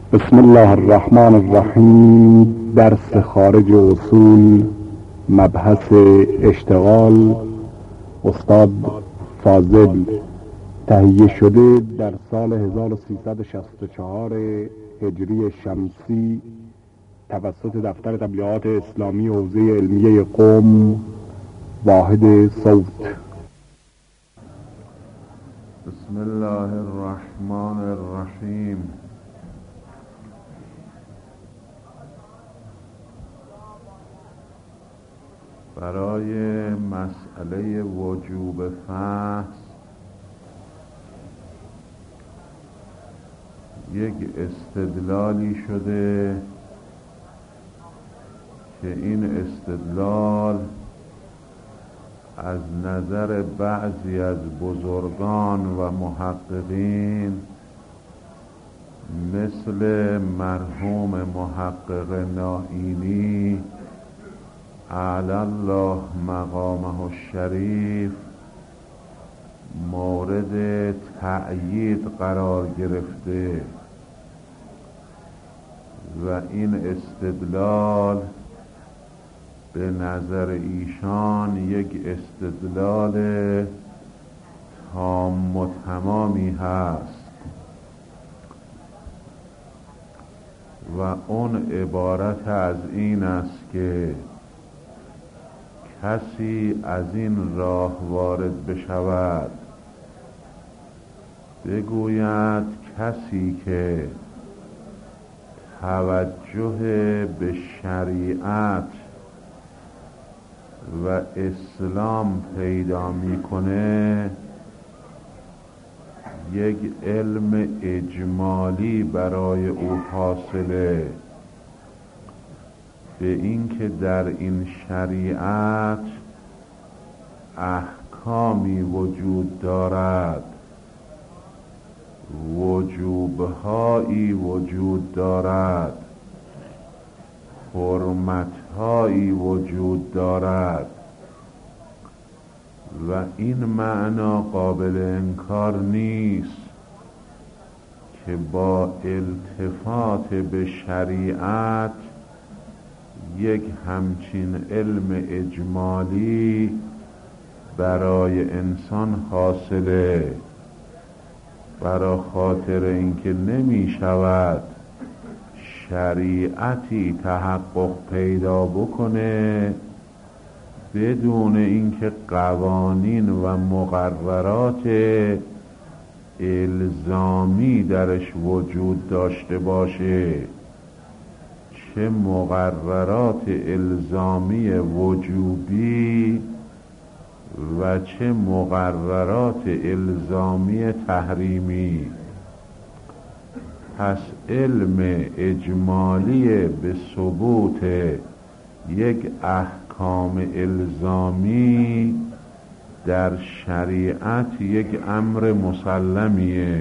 بسم الله الرحمن الرحیم. درس خارج اصول، مبحث اشتغال، استاد فاضل. تهیه شده در سال 1364 هجری شمسی توسط دفتر تبلیغات اسلامی حوزه علمیه قم، واحد صوت. بسم الله الرحمن الرحیم. برای مسئله وجوب فحص یک استدلالی شده که این استدلال از نظر بعضی از بزرگان و محققین مثل مرحوم محقق نائینی اعلی الله مقامه الشریف مورد تأیید قرار گرفته و این استدلال به نظر ایشان یک استدلال تام و تمامی هست و اون عبارت از این است که کسی از این راه وارد بشود بگوید کسی که توجه به شریعت و اسلام پیدا میکنه یک علم اجمالی برای او حاصله به اینکه در این شریعت احکامی وجود دارد، وجوبهایی وجود دارد، حرمتهایی وجود دارد و این معنا قابل انکار نیست که با التفات به شریعت یک همچین علم اجمالی برای انسان حاصله، برای خاطر اینکه نمی شود شریعتی تحقق پیدا بکنه بدون اینکه قوانین و مقررات الزامی درش وجود داشته باشه، چه مقررات الزامی وجوبی و چه مقررات الزامی تحریمی. پس علم اجمالی به ثبوت یک احکام الزامی در شریعت یک امر مسلمیه.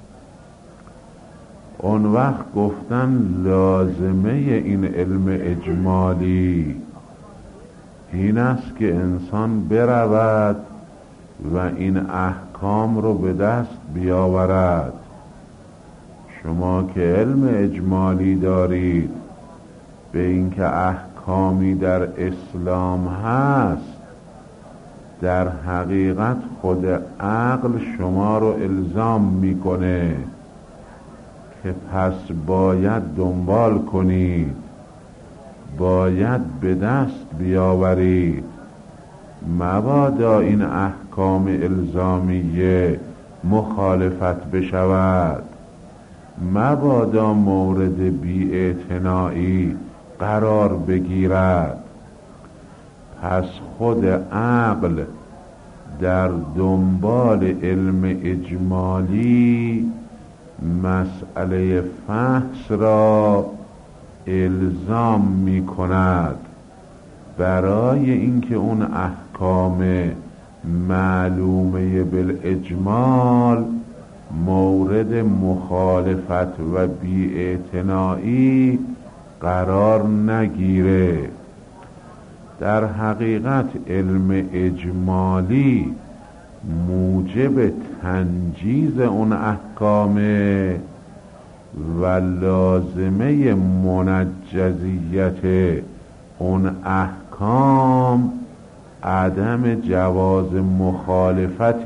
اون وقت گفتن لازمه این علم اجمالی این است که انسان برود و این احکام رو به دست بیاورد. شما که علم اجمالی دارید به اینکه احکامی در اسلام هست، در حقیقت خود عقل شما رو الزام میکنه که پس باید دنبال کنید، باید به دست بیاورید، مبادا این احکام الزامیه مخالفت بشود، مبادا مورد بی‌اعتنایی قرار بگیرد. پس خود عقل در دنبال علم اجمالی مسئله فحص را الزام می کند برای اینکه اون احکام معلومه بالاجمال مورد مخالفت و بی‌اعتنایی قرار نگیره. در حقیقت علم اجمالی موجب تنجیز اون احکامه و لازمه منجزیت اون احکام عدم جواز مخالفت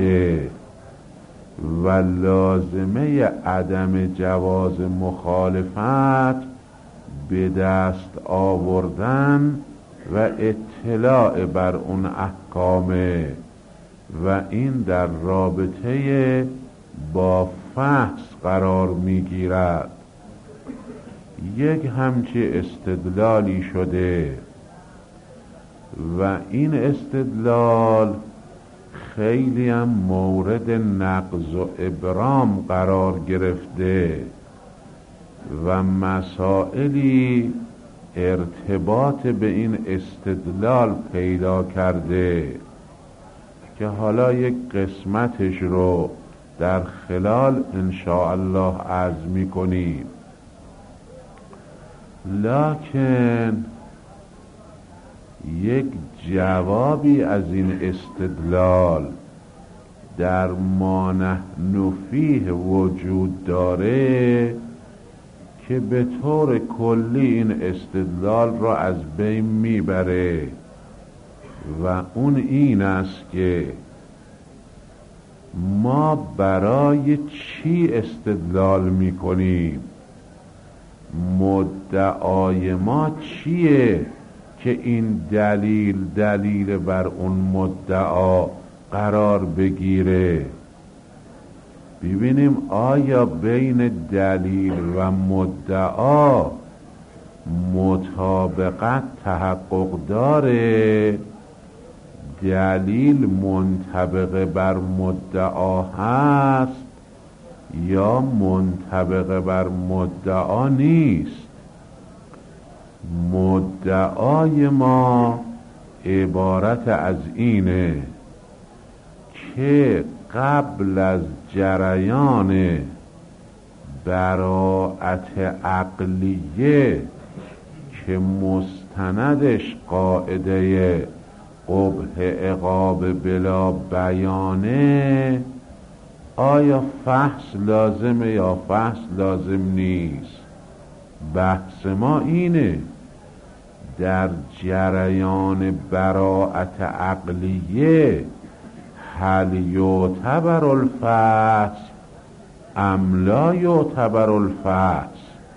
و لازمه عدم جواز مخالفت به دست آوردن و اطلاع بر اون احکامه و این در رابطه با فحص قرار میگیرد. یک همچی استدلالی شده و این استدلال خیلی هم مورد نقض و ابرام قرار گرفته و مسائلی ارتباط به این استدلال پیدا کرده که حالا یک قسمتش رو در خلال انشاءالله عرض می‌کنیم. لکن یک جوابی از این استدلال در ما نحن فیه وجود داره که به طور کلی این استدلال را از بین میبره و اون این است که ما برای چی استدلال میکنیم؟ مدعای ما چیه که این دلیل بر اون مدعا قرار بگیره؟ ببینیم آیا بین دلیل و مدعا مطابقت تحقق داره؟ دلیل منطبق بر مدعا هست یا منطبق بر مدعا نیست؟ مدعای ما عبارت از اینه که قبل از جریان براءت عقلیه که مستندش قاعده قبح عقاب بلا بیانه، آیا فحص لازمه یا فحص لازم نیست؟ بحث ما اینه در جریان براءت عقلیه هل یعتبر الفحص ام لا یعتبر الفحص؟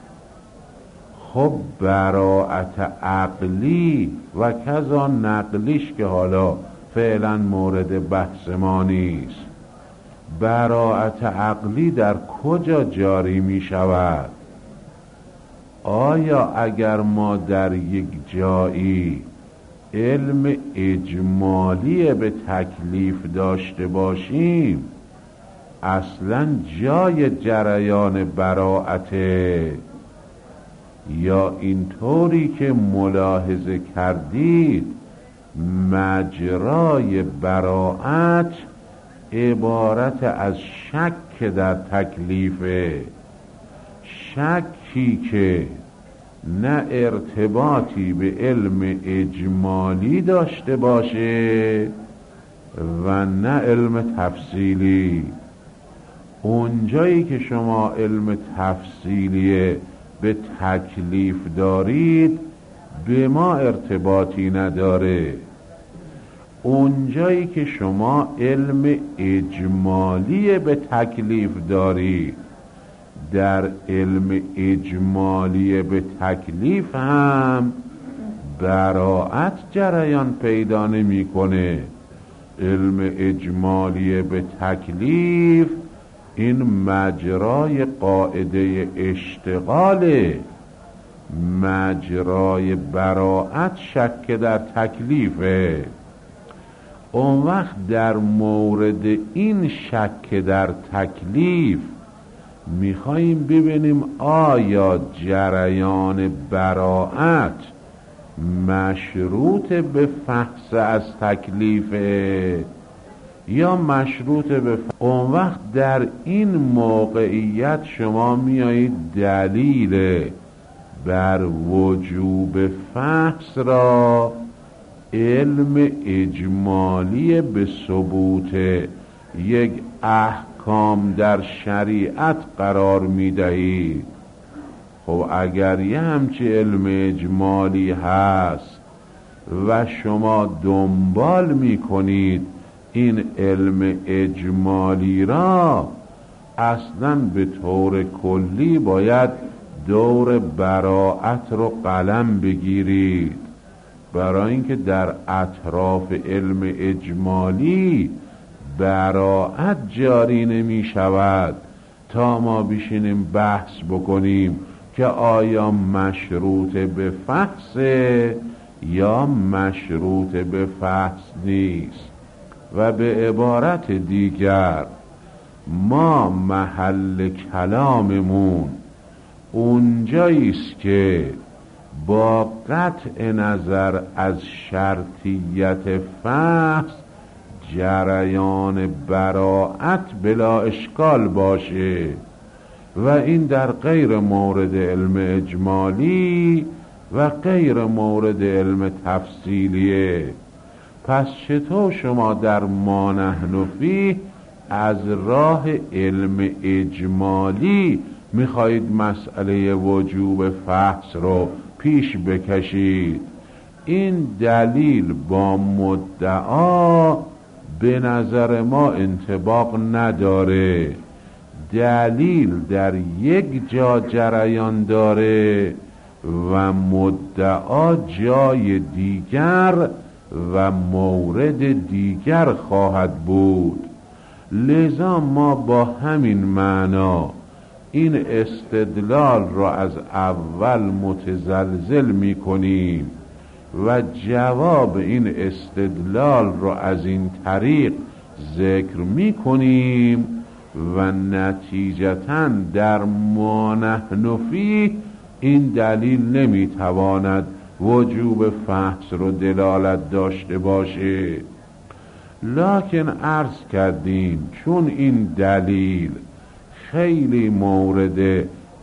خب براءت عقلی و کذا نقلیش که حالا فعلا مورد بحث ما نیست، براءت عقلی در کجا جاری می شود؟ آیا اگر ما در یک جایی علم اجمالی به تکلیف داشته باشیم اصلا جای جریان براءته، یا اینطوری که ملاحظه کردید مجرای براءت عبارت از شک در تکلیفه، شکی که نه ارتباطی به علم اجمالی داشته باشه و نه علم تفصیلی. اونجایی که شما علم تفصیلی به تکلیف دارید به ما ارتباطی نداره، اونجایی که شما علم اجمالی به تکلیف دارید در علم اجمالی به تکلیف هم براءت جریان پیدا نمی‌کنه. علم اجمالی به تکلیف این مجرای قاعده اشتغاله، مجرای براءت شک در تکلیفه. اون وقت در مورد این شک در تکلیف میخواییم ببینیم آیا جریان براءت مشروط به فحص از تکلیفه یا مشروط به اون وقت در این موقعیت شما میایید دلیل بر وجوب فحص را علم اجمالی به ثبوت یک احکام در شریعت قرار میدهید. خب اگر یه همچی علم اجمالی هست و شما دنبال میکنید این علم اجمالی را، اصلا به طور کلی باید دور براءت رو قلم بگیرید، برای اینکه در اطراف علم اجمالی براءت جاری نمی شود تا ما بشینیم بحث بکنیم که آیا مشروط به فحص یا مشروط به فحص نیست. و به عبارت دیگر ما محل کلاممون اونجاییست که با قطع نظر از شرطیت فحص جریان براءت بلا اشکال باشه و این در غیر مورد علم اجمالی و غیر مورد علم تفصیلیه. پس چطور شما در ما نحن فیه از راه علم اجمالی میخواهید مسئله وجوب فحص رو پیش بکشید؟ این دلیل با مدعا به نظر ما انطباق نداره. دلیل در یک جا جریان داره و مدعا جای دیگر و مورد دیگر خواهد بود. لذا ما با همین معنا این استدلال را از اول متزلزل می کنیم و جواب این استدلال را از این طریق ذکر می کنیم و نتیجتاً در ما نحن فیه این دلیل نمی تواند وجوب فحص رو دلالت داشته باشه. لکن عرض کردیم چون این دلیل خیلی مورد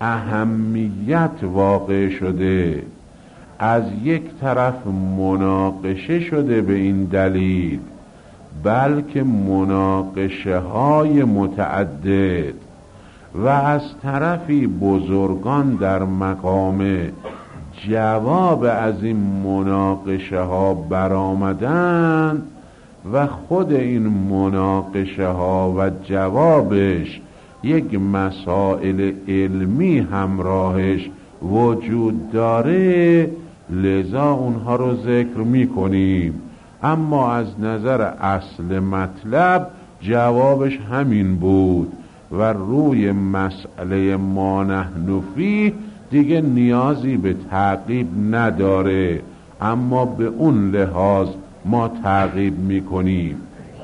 اهمیت واقع شده، از یک طرف مناقشه شده به این دلیل، بلکه مناقشه های متعدد، و از طرفی بزرگان در مقام جواب از این مناقشه ها برآمدند و خود این مناقشه ها و جوابش یک مسائل علمی همراهش وجود داره، لذا اونها رو ذکر می کنیم. اما از نظر اصل مطلب جوابش همین بود و روی مسئله ما نحن فیه دیگه نیازی به تعقیب نداره، اما به اون لحاظ ما تعقیب می کنیم.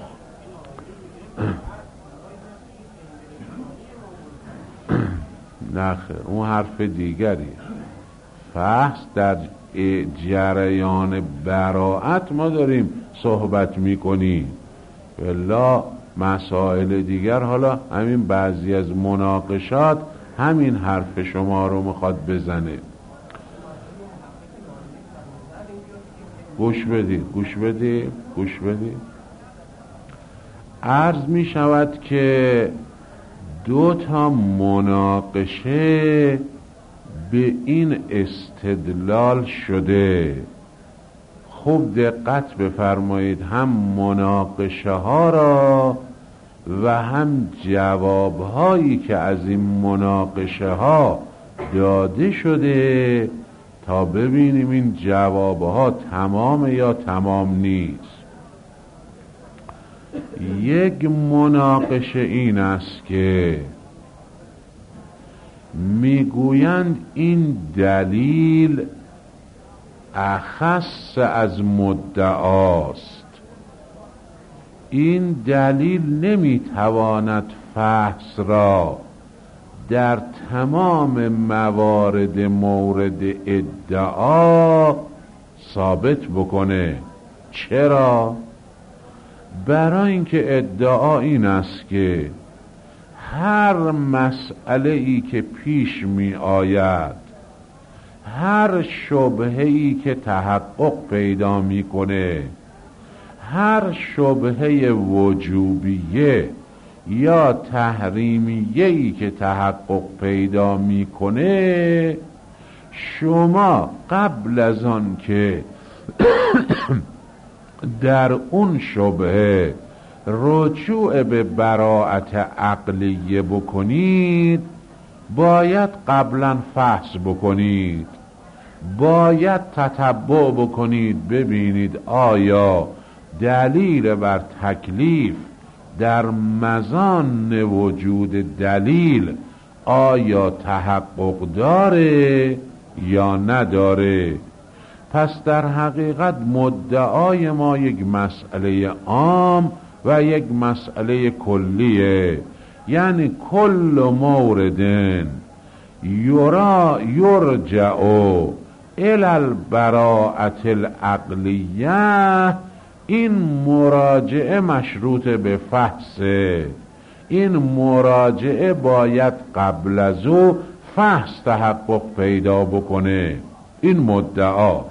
نخیر، اون حرف دیگری. فحص در جریان براءت ما داریم صحبت می کنیم، ولی مسائل دیگر، حالا همین بعضی از مناقشات همین حرف شما رو میخواد بزنه. گوش بدید. عرض می شود که دو تا مناقشه به این استدلال شده. خوب دقت بفرمایید، هم مناقشه ها را و هم جواب هایی که از این مناقشه ها داده شده تا ببینیم این جواب ها تمام یا تمام نیست. یک مناقشه این است که میگویند این دلیل اخص از مدعاست، این دلیل نمیتواند فحص را در تمام موارد مورد ادعا ثابت بکنه. چرا؟ برای اینکه ادعا این است که هر مسئله ای که پیش می آید، هر شبهه ای که تحقق پیدا می کنه، هر شبهه وجوبیه یا تحریمیه ای که تحقق پیدا می کنه، شما قبل از آن که در اون شبهه رجوع به براءت عقلیه بکنید، باید قبلا فحص بکنید، باید تتبع بکنید ببینید آیا دلیل بر تکلیف در مظان وجود دلیل آیا تحقق داره یا نداره. پس در حقیقت مدعای ما یک مسئله عام و یک مسئله کلیه، یعنی کل مورد یرجع الی البراءة العقلیه، این مراجعه مشروط به فحصه، این مراجعه باید قبل از او فحص تحقق پیدا بکنه، این مدعا.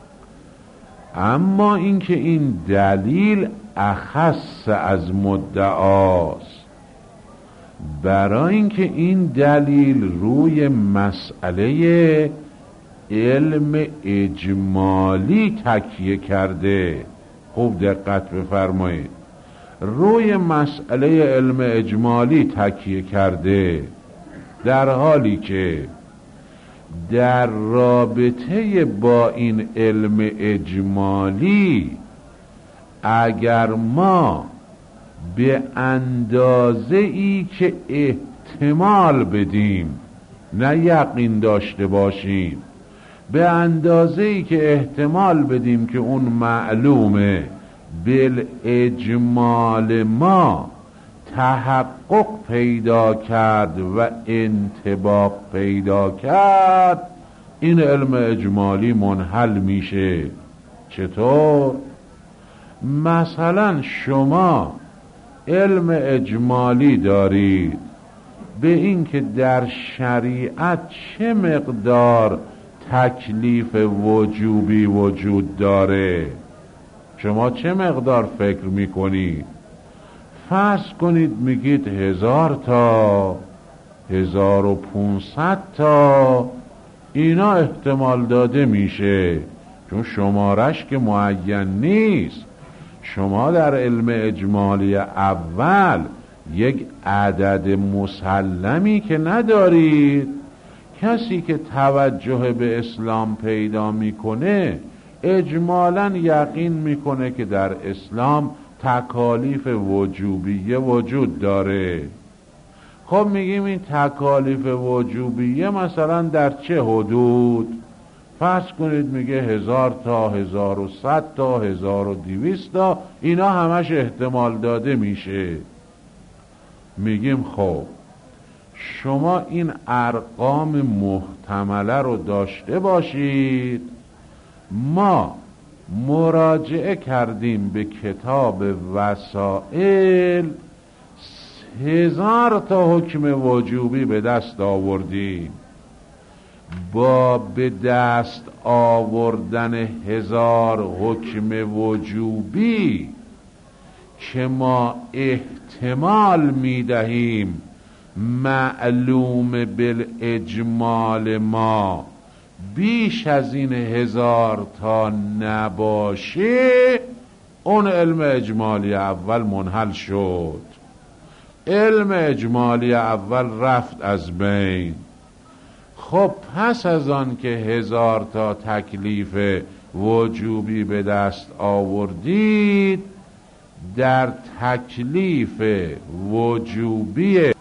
اما اینکه این دلیل اخص از مدعاست، برای اینکه این دلیل روی مسئله علم اجمالی تکیه کرده. خوب دقت بفرمایید، روی مسئله علم اجمالی تکیه کرده، در حالی که در رابطه با این علم اجمالی اگر ما به اندازه ای که احتمال بدیم، نه یقین داشته باشیم، به اندازه ای که احتمال بدیم که اون معلومه بالاجمال ما تحقق پیدا کرد و انطباق پیدا کرد، این علم اجمالی منحل میشه. چطور؟ مثلا شما علم اجمالی دارید به این که در شریعت چه مقدار تکلیف وجوبی وجود داره. شما چه مقدار فکر میکنید؟ فرض کنید میگید 1000 تا 1500 تا اینا احتمال داده میشه، چون شمارش که معین نیست. شما در علم اجمالی اول یک عدد مسلمی که ندارید. کسی که توجه به اسلام پیدا میکنه اجمالاً یقین میکنه که در اسلام تکالیف وجوبیه وجود داره. خب میگیم این تکالیف وجوبیه مثلا در چه حدود؟ فرض کنید میگه 1000 تا 1100 تا 1200 تا، اینا همش احتمال داده میشه. میگیم خب شما این ارقام محتمله رو داشته باشید، ما مراجعه کردیم به کتاب وسائل 1000 تا حکم وجوبی به دست آوردیم. با به دست آوردن 1000 حکم وجوبی که ما احتمال میدهیم معلوم بالاجمال ما بیش از این 1000 تا نباشه، اون علم اجمالی اول منحل شد. علم اجمالی اول رفت از بین. خب پس از آن که 1000 تا تکلیف وجوبی به دست آوردید، در تکلیف وجوبی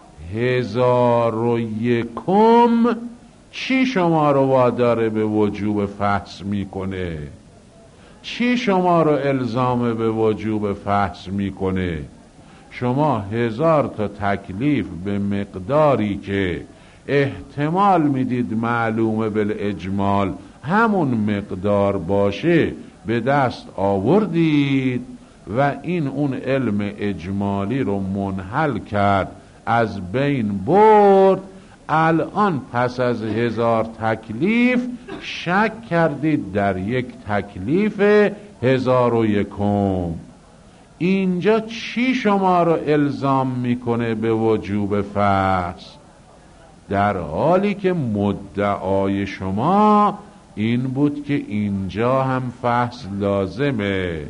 1001 چی شما رو وادار به وجوب فحص میکنه؟ چی شما رو الزام به وجوب فحص میکنه؟ شما 1000 تا تکلیف به مقداری که احتمال میدید معلومه بالاجمال همون مقدار باشه به دست آوردید و این اون علم اجمالی رو منحل کرد، از بین برد. الان پس از 1000 تکلیف شک کردید در یک تکلیف 1001. اینجا چی شما رو الزام میکنه به وجوب فحص؟ در حالی که مدعای شما این بود که اینجا هم فحص لازمه،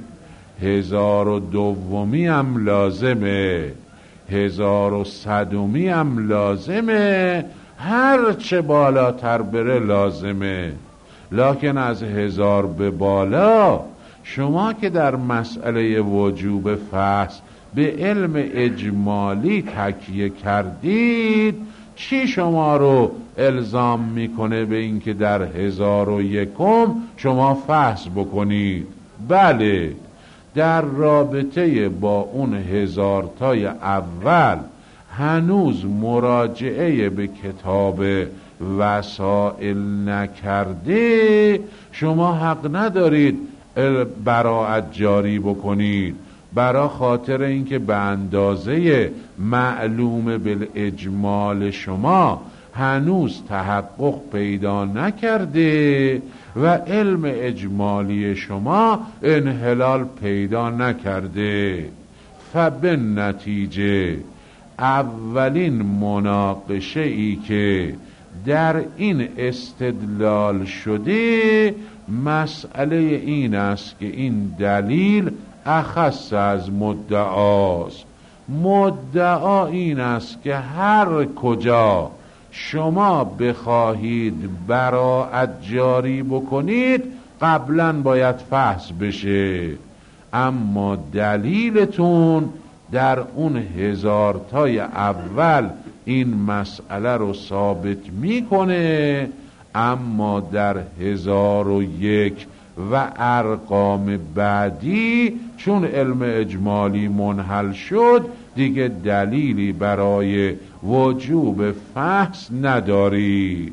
1002 هم لازمه، 1100 هم لازمه، هر چه بالاتر بره لازمه. لکن از 1000 به بالا شما که در مسئله وجوب فحص به علم اجمالی تکیه کردید، چی شما رو الزام میکنه به این که در 1001 شما فحص بکنید؟ بله، در رابطه با اون 1000 تای اول هنوز مراجعه به کتاب وسائل نکرده، شما حق ندارید براءت جاری بکنید، برای خاطر اینکه به اندازه معلوم بالاجمال شما هنوز تحقق پیدا نکرده و علم اجمالی شما انحلال پیدا نکرده. فبن نتیجه اولین مناقشه ای که در این استدلال شده مسئله این است که این دلیل اخص از مدعاست. مدعا این است که هر کجا شما بخواهید براءت جاری بکنید قبلا باید فحص بشه، اما دلیلتون در اون 1000 تای اول این مسئله رو ثابت میکنه، اما در 1001 و ارقام بعدی چون علم اجمالی منحل شد دیگه دلیلی برای وجوب فحص ندارید.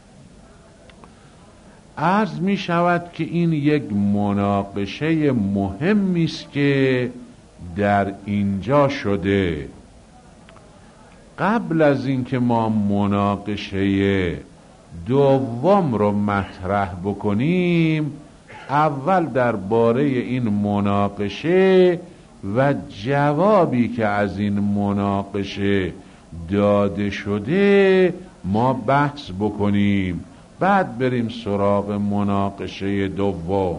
عرض می شود که این یک مناقشه مهمی است که در اینجا شده. قبل از اینکه ما مناقشه دوم رو مطرح بکنیم، اول درباره این مناقشه و جوابی که از این مناقشه داده شده ما بحث بکنیم، بعد بریم سراغ مناقشه دوم.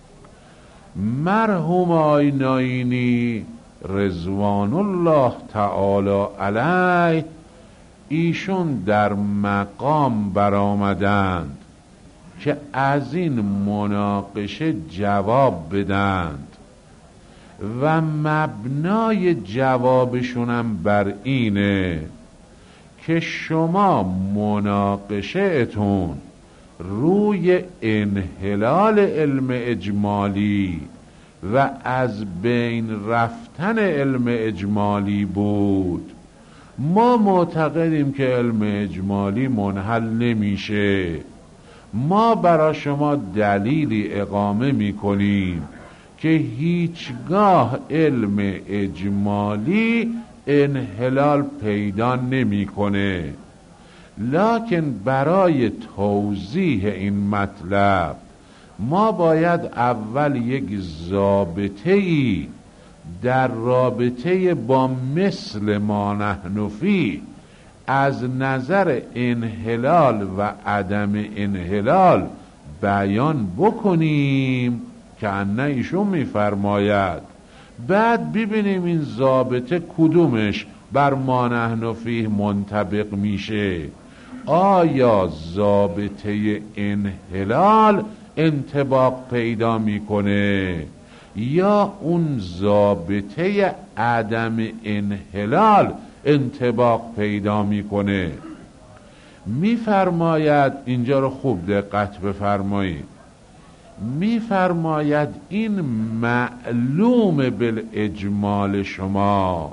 مرحوم آقای ناینی رضوان الله تعالی علیه ایشون در مقام برآمدند که از این مناقشه جواب بدند و مبنای جوابشونم بر اینه که شما مناقشه اتون روی انحلال علم اجمالی و از بین رفتن علم اجمالی بود. ما معتقدیم که علم اجمالی منحل نمیشه. ما برای شما دلیلی اقامه میکنیم که هیچگاه علم اجمالی انحلال پیدا نمیکنه، لکن برای توضیح این مطلب ما باید اول یک ضابطه‌ای در رابطه با مثل ما نحن فیه از نظر انحلال و عدم انحلال بیان بکنیم که انه ایشون میفرماید، بعد ببینیم این ضابطه کدومش بر ما نحن فیه منطبق میشه. آیا ضابطه انحلال انطباق پیدا میکنه یا اون ضابطه عدم انحلال انطباق پیدا میکنه؟ میفرماید، اینجا رو خوب دقت بفرمایید، میفرماید این معلوم بالاجمال شما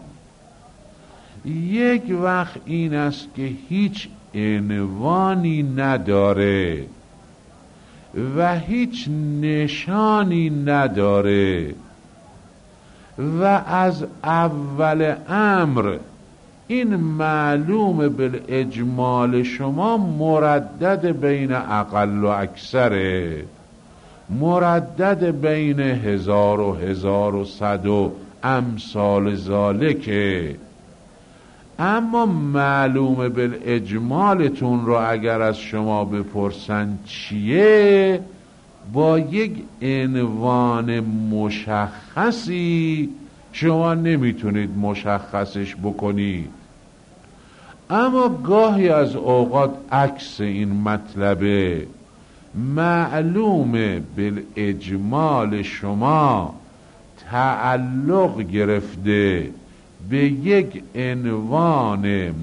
یک وقت این است که هیچ عنوانی نداره و هیچ نشانی نداره و از اول امر این معلوم بالاجمال شما مردد بین اقل و اکثره، مردد بین 1000 و 1100 و امثال ذالکه. اما معلوم بالاجمالتون رو اگر از شما بپرسن چیه، با یک عنوان مشخصی شما نمیتونید مشخصش بکنید. اما گاهی از اوقات عکس این مطلبه، معلوم بالاجمال شما تعلق گرفته به یک عنوان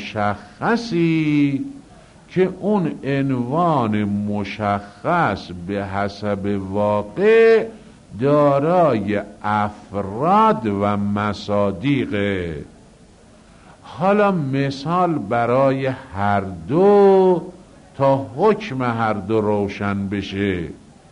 مشخصی که اون عنوان مشخص به حسب واقع دارای افراد و مصادیقه. حالا مثال برای هر دو تا حکم هر دو روشن بشه.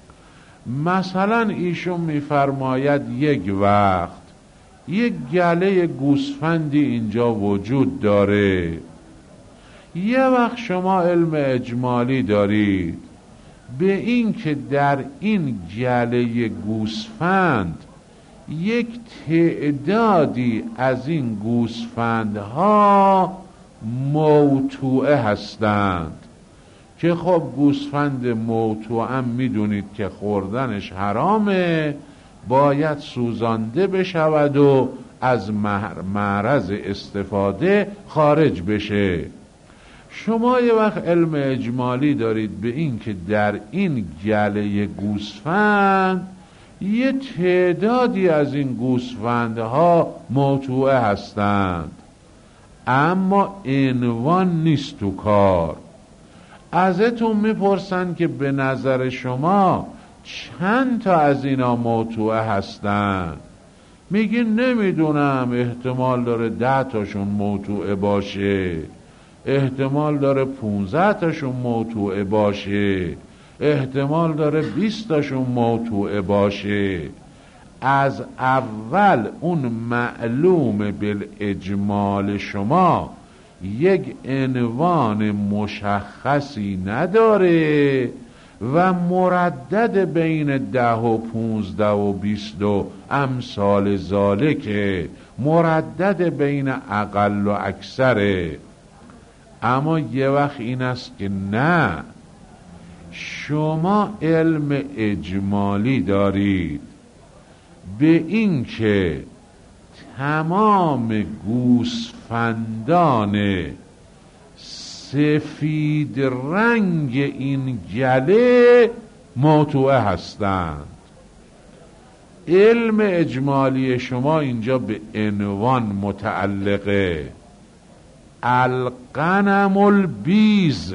مثلا ایشون میفرماید یک وقت یک گله گوسفندی اینجا وجود داره. یه وقت شما علم اجمالی دارید به این که در این گله گوسفند یک تعدادی از این گوسفندها موتوعه هستند که خب گوسفند موتوعه هم میدونید که خوردنش حرامه، باید سوزانده بشود و از معرض استفاده خارج بشه. شما یه وقت علم اجمالی دارید به این که در این گله گوسفند یه تعدادی از این گوسفندها موتوعه هستند، اما عنوان نیست تو کار. ازتون میپرسن که به نظر شما چند تا از اینا موتوعه هستن؟ میگین نمیدونم، احتمال داره 10 تاشون موتوعه باشه، احتمال داره 15 تاشون موتوعه باشه، احتمال داره 20 تاشون موتوعه باشه. از اول اون معلوم بالاجمال شما یک عنوان مشخصی نداره و مردد بین 10 و 15 و 20 و امثال ذالکه، مردد بین اقل و اکثره. اما یه وقت این است که نه، شما علم اجمالی دارید به این که تمام گوسفندان سفید رنگ این گله موتوعه هستند. علم اجمالی شما اینجا به عنوان متعلقه. الغنم البیض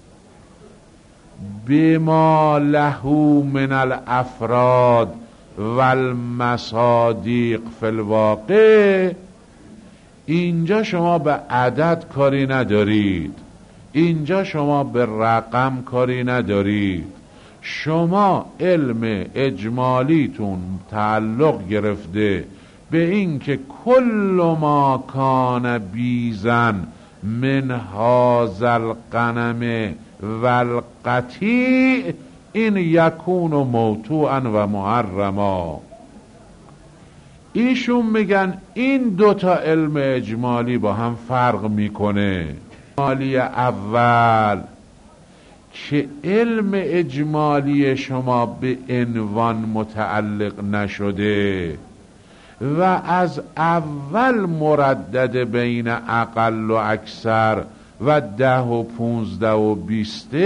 بما له من الافراد والمصادیق فی الواقع. اینجا شما به عدد کاری ندارید، اینجا شما به رقم کاری ندارید. شما علم اجمالیتون تعلق گرفته به این که کل ما کان بیزن من هذا الغنم والقطیع این یکون موتوعا و محرما. ایشون میگن این دوتا علم اجمالی با هم فرق میکنه. اجمالی اول که علم اجمالی شما به عنوان متعلق نشده و از اول مردد بین اقل و اکثر و 10 و 15 و 20،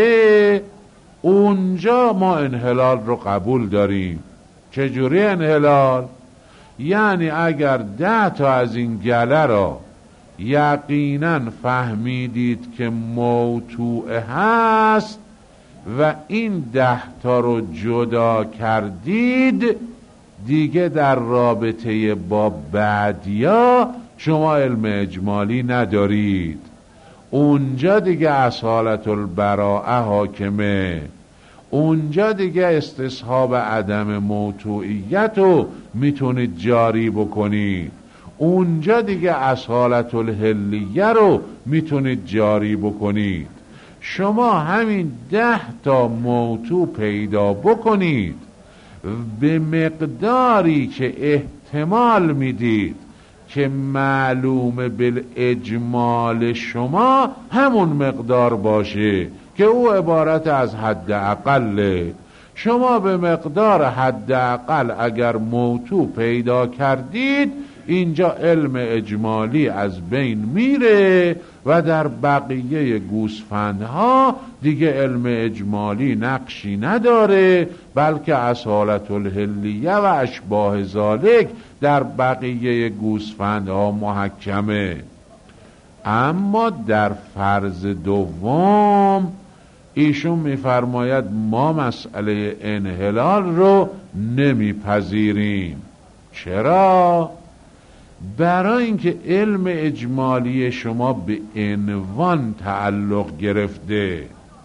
اونجا ما انحلال رو قبول داریم. چجوری انحلال؟ یعنی اگر 10 تا از این گله را یقینا فهمیدید که موتوعه هست و این 10 تا رو جدا کردید، دیگه در رابطه با بعدیا شما علم اجمالی ندارید. اونجا دیگه اصالت البراءه حاکمه، اونجا دیگه استصحاب عدم موتوعیت رو میتونید جاری بکنید، اونجا دیگه اصالت الحلیه رو میتونید جاری بکنید. شما همین 10 تا موتوع پیدا بکنید به مقداری که احتمال میدید که معلوم بالاجمال شما همون مقدار باشه که او عبارت از حد اقله. شما به مقدار حد اقل اگر موتو پیدا کردید، اینجا علم اجمالی از بین میره و در بقیه گوسفندها دیگه علم اجمالی نقشی نداره، بلکه اصالت الحلیه و اشباه ذالک در بقیه گوسفندها محکمه. اما در فرض دوم ایشون میفرماید ما مسئله انحلال رو نمیپذیریم. چرا؟ برای اینکه علم اجمالی شما به عنوان تعلق گرفته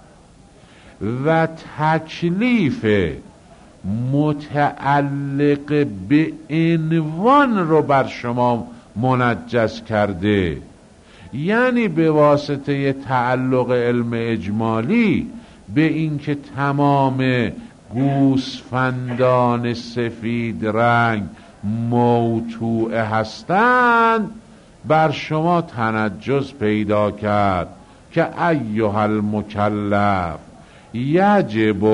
و تکلیف متعلق به عنوان رو بر شما منجز کرده. یعنی به واسطه تعلق علم اجمالی به اینکه تمام گوسفندان سفید رنگ موتوعه هستند، بر شما تنجز پیدا کرد که ایها المکلف یجب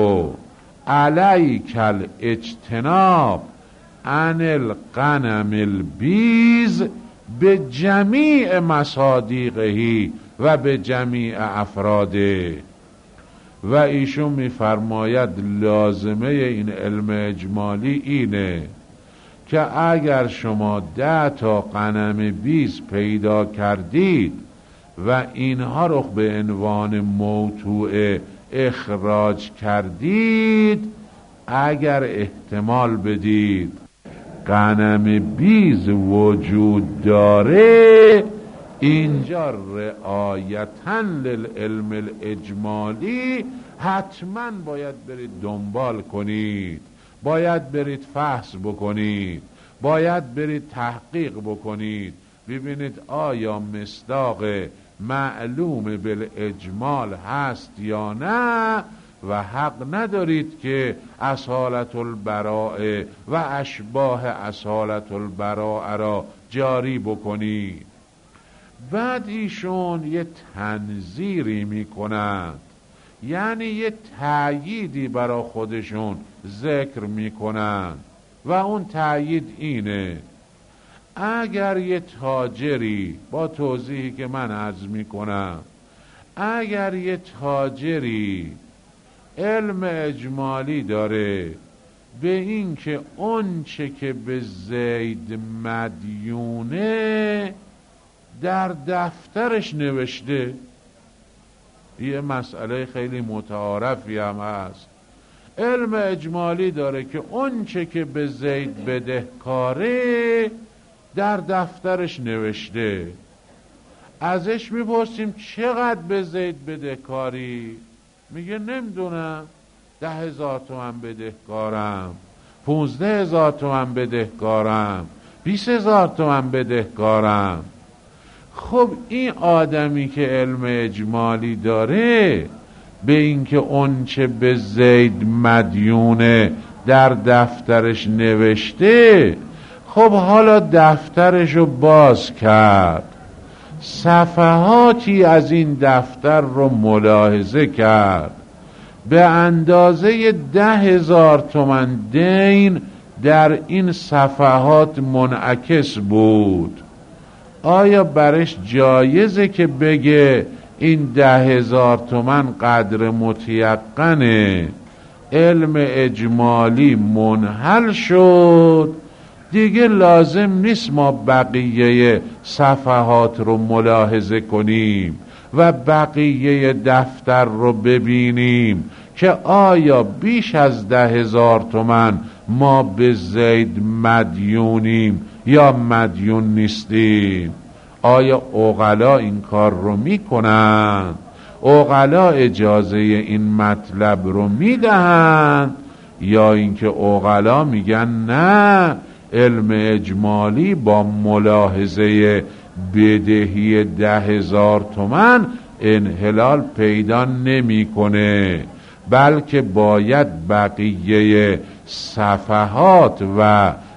علیک الاجتناب عن الغنم البیض به جمیع مصادیقه و به جمیع افراده. و ایشون میفرماید لازمه این علم اجمالی اینه که اگر شما 10 تا غنم بیز پیدا کردید و اینها رو به عنوان موتوعه اخراج کردید، اگر احتمال بدید غنم بیز وجود داره، اینجا رعایتاً للعلم الاجمالی حتما باید برید دنبال کنید، باید برید فحص بکنید، باید برید تحقیق بکنید، ببینید آیا مصداق معلوم بالاجمال هست یا نه، و حق ندارید که اصالت البراء و اشباه اصالت البراء را جاری بکنید. بعد ایشون یه تنظیری میکنند، یعنی یه تأییدی برای خودشون ذکر میکنند و اون تأیید اینه: اگر یه تاجری، با توضیحی که من عرض میکنم، اگر یه تاجری علم اجمالی داره به این که اون چه که به زید مدیونه در دفترش نوشته، یه مسئله خیلی متعارفی هم هست، علم اجمالی داره که اون چه که به زید بدهکاره در دفترش نوشته، ازش میپرسیم چقدر به زید بدهکاری؟ میگه نمیدونم، 10,000 تومن بدهکارم، 15,000 تومن بدهکارم، 20,000 تومن بدهکارم. خب این آدمی که علم اجمالی داره به اینکه اون چه به زید مدیونه در دفترش نوشته، خب حالا دفترشو باز کرد، صفحاتی از این دفتر رو ملاحظه کرد، به اندازه 10,000 تومن دین در این صفحات منعکس بود. آیا برش جایزه که بگه این 10,000 تومن قدر متیقنه، علم اجمالی منحل شد، دیگه لازم نیست ما بقیه صفحات رو ملاحظه کنیم و بقیه دفتر رو ببینیم که آیا بیش از 10,000 تومن ما به زید مدیونیم یا مدیون نیستیم. آیا عقلا این کار رو میکنن؟ عقلا اجازه این مطلب رو میدهند یا اینکه عقلا میگن نه، علم اجمالی با ملاحظه بدهی 10,000 تومن انحلال پیدا نمیکنه، بلکه باید بقیه صفحات و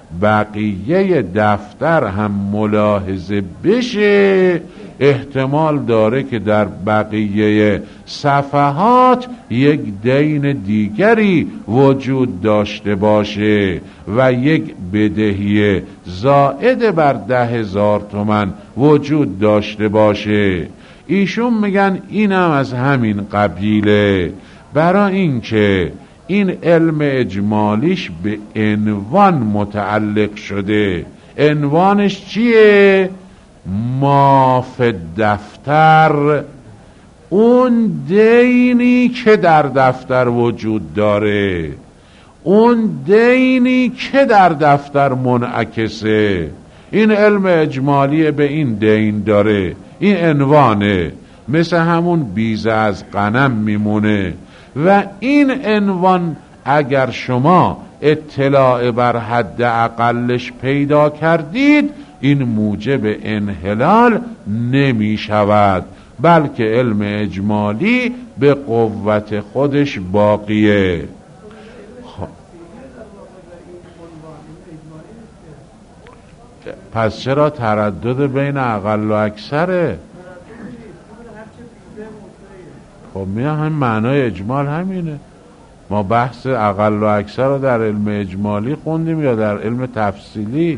بقیه دفتر هم ملاحظه بشه، احتمال داره که در بقیه صفحات یک دین دیگری وجود داشته باشه و یک بدهی زائد بر 10,000 تومان وجود داشته باشه. ایشون میگن اینم از همین قبیله، برای اینکه این علم اجمالیش به عنوان متعلق شده. عنوانش چیه؟ ما فی دفتر، اون دینی که در دفتر وجود داره، اون دینی که در دفتر منعکسه. این علم اجمالی به این دین داره، این عنوانه، مثل همون بیزه از غنم میمونه. و این عنوان اگر شما اطلاع بر حد اقلش پیدا کردید، این موجب انحلال نمی شود، بلکه علم اجمالی به قوت خودش باقیه. پس چرا تردد بین اقل و اکثره؟ خب هم معنای اجمال همینه. ما بحث اقل و اکثر رو در علم اجمالی خوندیم یا در علم تفصیلی؟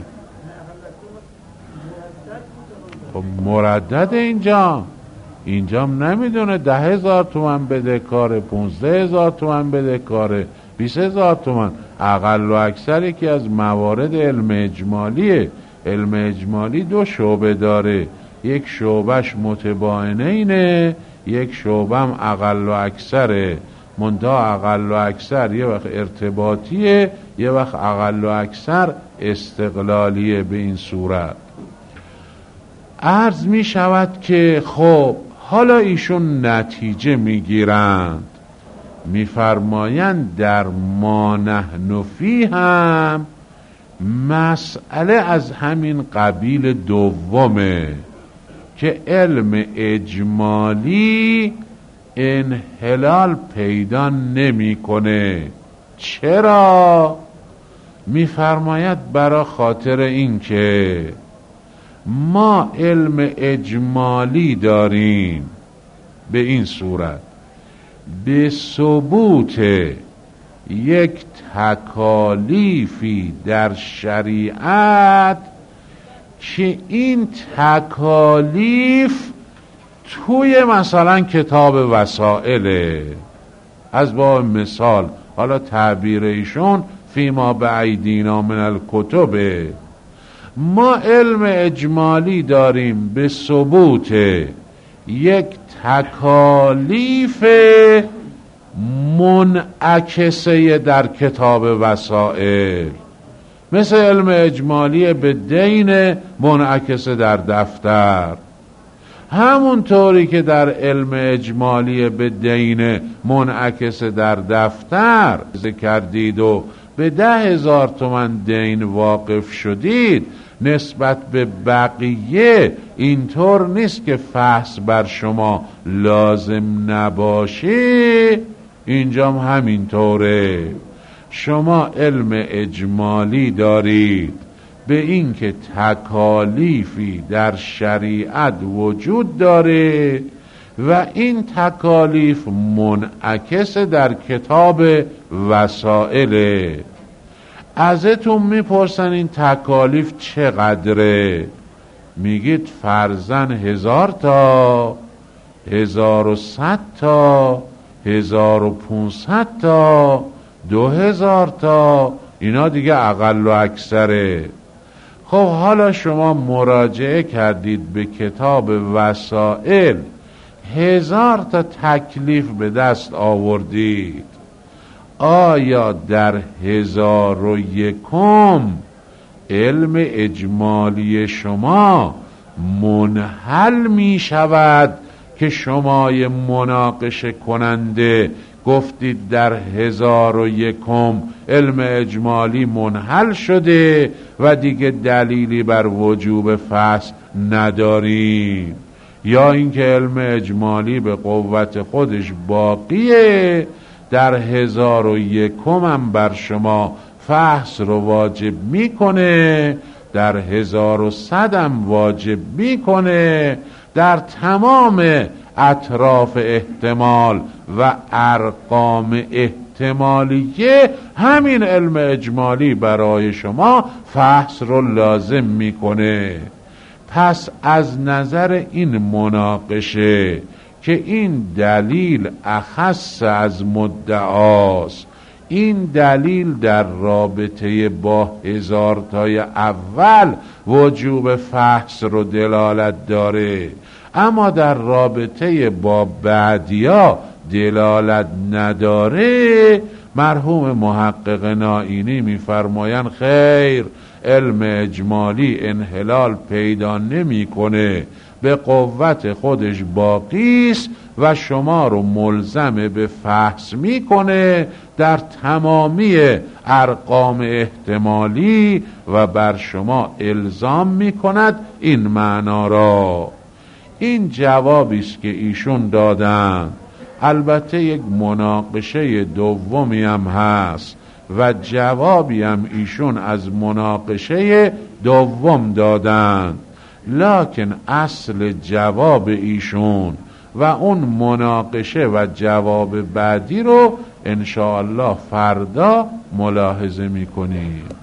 خب مردد اینجا نمیدونه 10,000 تومان بده کاره، 15,000 تومان بده کاره، 20,000 تومان. اقل و اکثر یکی از موارد علم اجمالیه. علم اجمالی 2 شعبه داره، یک شعبهش متباینه اینه، یک شعبم اقل و اکثره. منتها اقل و اکثر یه وقت ارتباطیه، یه وقت اقل و اکثر استقلالیه. به این صورت عرض می شود که خب حالا ایشون نتیجه می گیرند، می فرمایند در ما نحن فی هم مسئله از همین قبیل دومه که علم اجمالی انحلال پیدا نمی کنه. چرا؟ می فرماید برای خاطر این که ما علم اجمالی داریم به این صورت، به ثبوت یک تکالیفی در شریعت که این تکالیف توی مثلا کتاب وسائله. از باب مثال، حالا تعبیر ایشون فیما بعیدینا من الکتبه، ما علم اجمالی داریم به ثبوت یک تکالیف منعکسه در کتاب وسائل، مثل علم اجمالی به دین منعکسه در دفتر. همونطوری که در علم اجمالی به دین منعکسه در دفتر ذکر کردید و به 10,000 تومان دین واقف شدید، نسبت به بقیه اینطور نیست که فحص بر شما لازم نباشه. اینجا همینطوره. شما علم اجمالی دارید به این که تکالیفی در شریعت وجود داره و این تکالیف منعکس در کتاب وسائله. ازتون میپرسن این تکالیف چقدره؟ میگید فرضاً 1000 تا، 1100 تا، 1500 تا، 2000 تا. اینا دیگه اقل و اکثره. خب حالا شما مراجعه کردید به کتاب وسائل، 1000 تا تکلیف به دست آوردید. آیا در 1001 علم اجمالی شما منحل می شود که شما مناقشه کننده گفتید در 1001 علم اجمالی منحل شده و دیگه دلیلی بر وجوب فصل نداریم، یا اینکه علم اجمالی به قوت خودش باقیه، در 1001 هم بر شما فحص رو واجب میکنه، در 1100 هم واجب میکنه، در تمام اطراف احتمال و ارقام احتمالیه همین علم اجمالی برای شما فحص رو لازم میکنه. پس از نظر این مناقشه که این دلیل اخص از مدعاست، این دلیل در رابطه با 1000 تای اول وجوب فحص رو دلالت داره، اما در رابطه با بعدیا دلالت نداره، مرحوم محقق نائینی میفرمایند خیر، علم اجمالی انحلال پیدا نمیکنه، به قوت خودش باقی است و شما رو ملزم به فحص میکنه در تمامی ارقام احتمالی و بر شما الزام میکند این معنا را. این جوابی است که ایشون دادن. البته یک مناقشه دومی هم هست و جوابی هم ایشون از مناقشه دوم دادن، لکن اصل جواب ایشون و اون مناقشه و جواب بعدی رو انشاءالله فردا ملاحظه میکنیم.